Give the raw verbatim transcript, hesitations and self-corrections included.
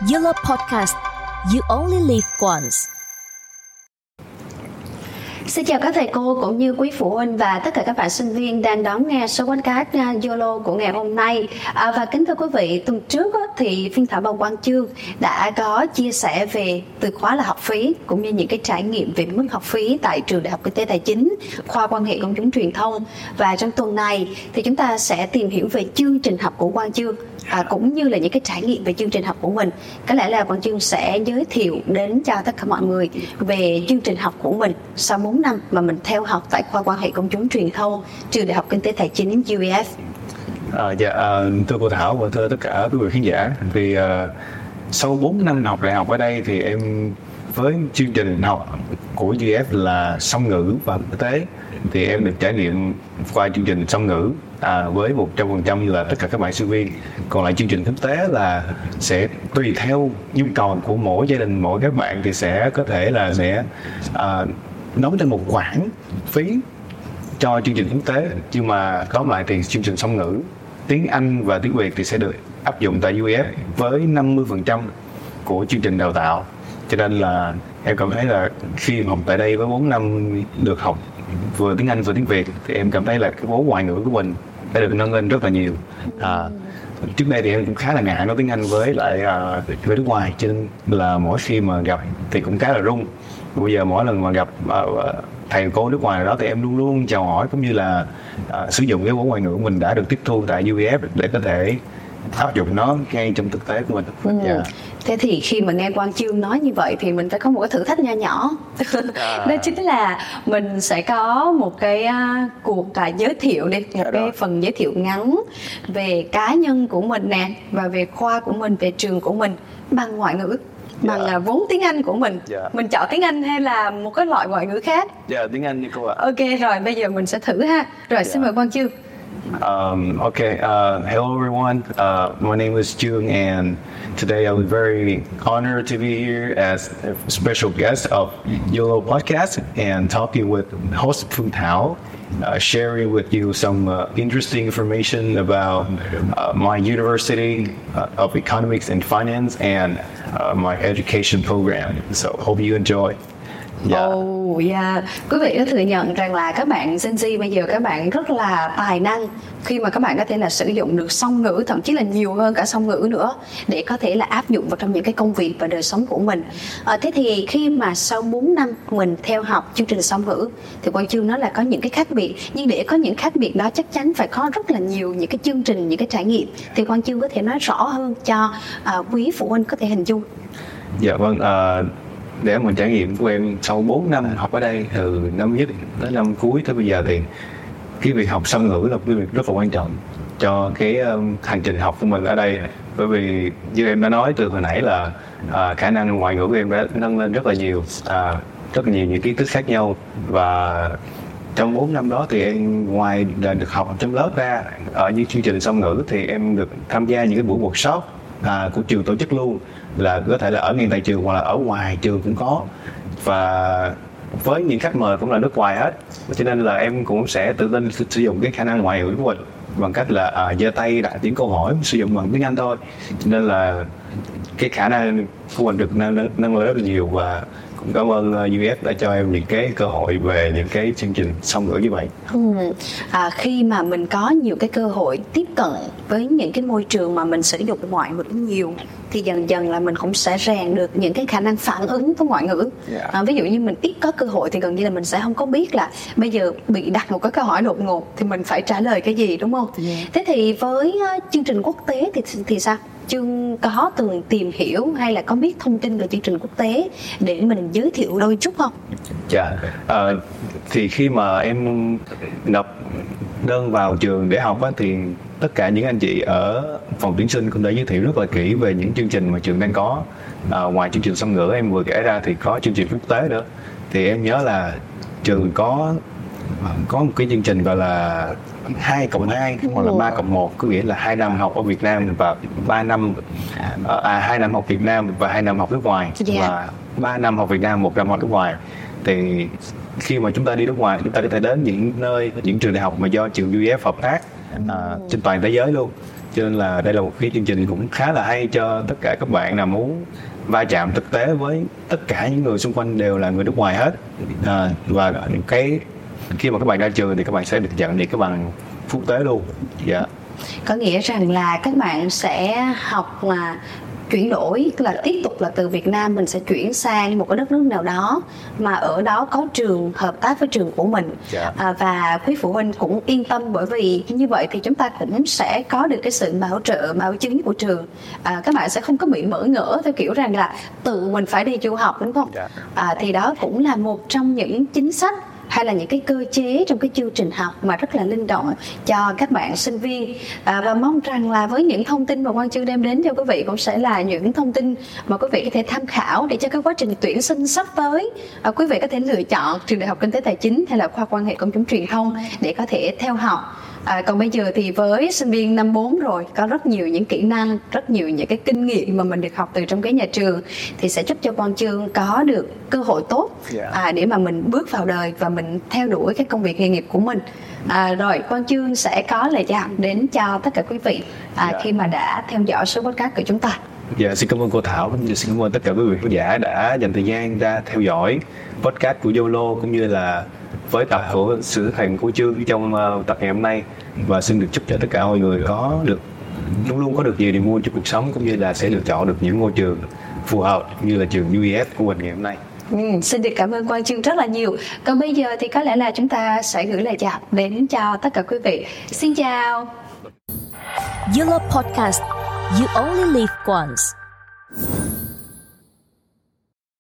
Yolo Podcast. You only live once. Xin chào các thầy cô cũng như quý phụ huynh và tất cả các bạn sinh viên đang đón nghe số podcast Yolo của ngày hôm nay. À, và kính thưa quý vị, tuần trước thì phiên thảo Bầu Quang Chương đã có chia sẻ về từ khóa là học phí cũng như những cái trải nghiệm về mức học phí tại trường Đại học Kinh tế Tài chính, khoa quan hệ công chúng truyền thông. Và trong tuần này thì chúng ta sẽ tìm hiểu về chương trình học của Quang Chương. À, cũng như là những cái trải nghiệm về chương trình học của mình. Có lẽ là Quang Chương sẽ giới thiệu đến cho tất cả mọi người về chương trình học của mình sau bốn năm mà mình theo học tại khoa quan hệ công chúng truyền thông trường Đại học Kinh tế Tài chính U E F. À, dạ, à, thưa cô Thảo và thưa tất cả quý vị khán giả, thì à, sau bốn năm học đại học ở đây thì em với chương trình học của U E F là song ngữ và quốc tế, thì em được trải nghiệm qua chương trình song ngữ à, với một trăm phần trăm là tất cả các bạn sinh viên. Còn lại chương trình quốc tế là sẽ tùy theo nhu cầu của mỗi gia đình, mỗi các bạn thì sẽ có thể là sẽ à, đóng trên một khoản phí cho chương trình quốc tế, nhưng mà tóm lại thì chương trình song ngữ tiếng Anh và tiếng Việt thì sẽ được áp dụng tại U E F với năm mươi phần trăm của chương trình đào tạo. Cho nên là em cảm thấy là khi học tại đây với bốn năm được học vừa tiếng Anh vừa tiếng Việt thì em cảm thấy là cái vốn ngoại ngữ của mình đã được nâng lên rất là nhiều. À, trước đây thì em cũng khá là ngại nói tiếng Anh với lại uh, với nước ngoài, cho nên là mỗi khi mà gặp thì cũng khá là run. Bây giờ mỗi lần mà gặp uh, thầy cô nước ngoài đó thì em luôn luôn chào hỏi cũng như là uh, sử dụng cái vốn ngoại ngữ của mình đã được tiếp thu tại U E F để có thể áp dụng nó ngay trong thực tế của mình. Ừ. Yeah. Thế thì khi mà nghe Quang Chương nói như vậy thì mình phải có một cái thử thách nho nhỏ. À. Đó chính là mình sẽ có một cái uh, cuộc uh, giới thiệu đi, một cái đó. phần giới thiệu ngắn về cá nhân của mình nè và về khoa của mình, về trường của mình bằng ngoại ngữ, bằng yeah. uh, vốn tiếng Anh của mình. Yeah. Mình chọn tiếng Anh hay là một cái loại ngoại ngữ khác? Dạ, yeah, tiếng Anh như cô ạ. Ok, rồi bây giờ mình sẽ thử ha. Rồi yeah. xin mời Quang Chương. Um, okay, uh, hello everyone. Uh, my name is Jung, and today I was very honored to be here as a special guest of Yolo Podcast and talking with host Phương Thảo, uh, sharing with you some uh, interesting information about uh, my university uh, of economics and finance and uh, my education program. So hope you enjoy. Yeah. Oh, yeah. Quý vị đã thừa nhận rằng là các bạn Gen Z bây giờ các bạn rất là tài năng khi mà các bạn có thể là sử dụng được song ngữ, thậm chí là nhiều hơn cả song ngữ nữa để có thể là áp dụng vào trong những cái công việc và đời sống của mình. À, thế thì khi mà sau bốn năm mình theo học chương trình song ngữ thì Quang Chương nói là có những cái khác biệt, nhưng để có những khác biệt đó chắc chắn phải có rất là nhiều những cái chương trình, những cái trải nghiệm, thì Quang Chương có thể nói rõ hơn cho uh, quý phụ huynh có thể hình dung. Dạ vâng. Uh... Để mình trải nghiệm của em sau bốn năm học ở đây, từ năm nhất tới năm cuối tới bây giờ, thì cái việc học song ngữ là một cái việc rất là quan trọng cho cái um, hành trình học của mình ở đây. Bởi vì như em đã nói từ hồi nãy là uh, khả năng ngoại ngữ của em đã nâng lên rất là nhiều, uh, rất là nhiều những kiến thức khác nhau. Và trong bốn năm đó thì em ngoài là được học trong lớp ra, ở những chương trình song ngữ thì em được tham gia những cái buổi workshop À, của trường tổ chức luôn, là có thể là ở ngay tại trường hoặc là ở ngoài trường cũng có, và với những khách mời cũng là nước ngoài hết, cho nên là em cũng sẽ tự tin sử dụng cái khả năng ngoại ngữ của mình bằng cách là à, giơ tay đặt tiếng câu hỏi sử dụng bằng tiếng Anh thôi, cho nên là cái khả năng của mình được nâng, nâng lên rất là nhiều. Và cũng cảm ơn U E F đã cho em những cái cơ hội về những cái chương trình song ngữ như vậy. Ừ. À, khi mà mình có nhiều cái cơ hội tiếp cận với những cái môi trường mà mình sử dụng ngoại ngữ nhiều thì dần dần là mình cũng sẽ rèn được những cái khả năng phản ứng với ngoại ngữ. Yeah. À, ví dụ như mình ít có cơ hội thì gần như là mình sẽ không có biết là bây giờ bị đặt một cái câu hỏi đột ngột thì mình phải trả lời cái gì, đúng không? Yeah. Thế thì với uh, chương trình quốc tế thì thì sao? Chương có từng tìm hiểu hay là có biết thông tin về chương trình quốc tế để mình giới thiệu đôi chút không? Dạ, à, thì khi mà em nộp đơn vào trường để học á, thì tất cả những anh chị ở phòng tuyển sinh cũng đã giới thiệu rất là kỹ về những chương trình mà trường đang có. À, ngoài chương trình song ngữ em vừa kể ra thì có chương trình quốc tế nữa. Thì em nhớ là trường có có một cái chương trình gọi là hai cộng hai hoặc là ba cộng một, có nghĩa là hai năm học ở Việt Nam và ba năm à hai năm học Việt Nam và hai năm học nước ngoài. Yeah. Và ba năm học Việt Nam, một năm học nước ngoài. Thì khi mà chúng ta đi nước ngoài, chúng ta có thể đến những nơi, những trường đại học mà do trường U E F hợp tác à, trên toàn thế giới luôn. cho nên là đây là một cái chương trình cũng khá là hay cho tất cả các bạn nào muốn va chạm thực tế với tất cả những người xung quanh đều là người nước ngoài hết. À, và cái khi mà các bạn ra trường thì các bạn sẽ được nhận được cái bằng quốc tế luôn. Dạ. Yeah. Có nghĩa rằng là các bạn sẽ học là chuyển đổi, tức là tiếp tục là từ Việt Nam mình sẽ chuyển sang một cái đất nước nào đó mà ở đó có trường hợp tác với trường của mình. Yeah. À, và quý phụ huynh cũng yên tâm, bởi vì như vậy thì chúng ta cũng sẽ có được cái sự bảo trợ, bảo chứng của trường. À, các bạn sẽ không có bị mỡ ngỡ theo kiểu rằng là tự mình phải đi du học, đúng không? Yeah. À, thì đó cũng là một trong những chính sách hay là những cái cơ chế trong cái chương trình học mà rất là linh động cho các bạn sinh viên. À, và mong rằng là với những thông tin mà Quang Chương đem đến cho quý vị cũng sẽ là những thông tin mà quý vị có thể tham khảo để cho cái quá trình tuyển sinh sắp tới, à, quý vị có thể lựa chọn trường Đại học Kinh tế Tài chính hay là khoa quan hệ công chúng truyền thông để có thể theo học. À, còn bây giờ thì với sinh viên năm bốn rồi, có rất nhiều những kỹ năng, rất nhiều những cái kinh nghiệm mà mình được học từ trong cái nhà trường, thì sẽ giúp cho Quang Chương có được cơ hội tốt à, để mà mình bước vào đời và mình theo đuổi cái công việc nghề nghiệp của mình. À, rồi Quang Chương sẽ có lời chào đến cho tất cả quý vị à, yeah. khi mà đã theo dõi số podcast của chúng ta. Dạ, xin cảm ơn cô Thảo, cũng như xin cảm ơn tất cả quý vị khán giả đã dành thời gian ra theo dõi podcast của Yolo, cũng như là với tập của sự thực hành của Chương trong uh, tập ngày hôm nay. Và xin được chúc cho tất cả mọi người có được luôn luôn có được nhiều niềm vui trong cuộc sống, cũng như là sẽ lựa chọn được những ngôi trường phù hợp như là trường u e ép của mình ngày hôm nay. Ừ, xin được cảm ơn Quang Chương rất là nhiều. Còn bây giờ thì có lẽ là chúng ta sẽ gửi lời chào đến cho tất cả quý vị. Xin chào. Yolo Podcast. You only live once.